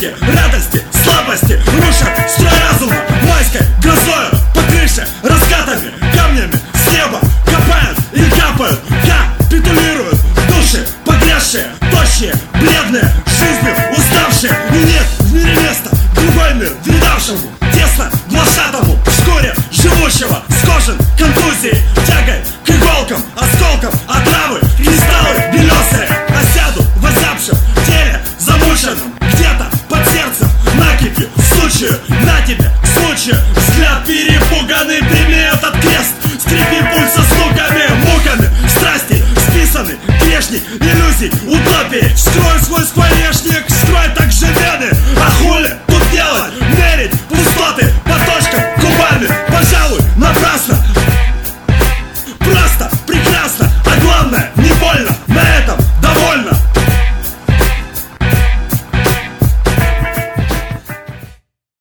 Крики, радости, слабости рушат строй разума. Майской грозою по крыше, раскатами, камнями с неба копают и капают. Капитулируют души погрязшие, тощие, бледные, жизнью уставшие. И нет в мире места, другой мир видавшему, тесно глашатому, в шкуре живущего, скошен контузией, тягой к иголкам, осколкам, отравы, кристаллы белесые. Осяду в озябшем теле замученном, где-то под сердцем накипью, случаю, на тебе, случаю. Взгляд перепуганный, прими этот крест. Скрипи пульса звуками, муками страсти, списанный грешник иллюзий, утопии. Скрой свой скворечник, скрой также вены. А хули тут делать? Мерить пустоты по точкам губами, пожалуй, напрасно. Просто, прекрасно, а главное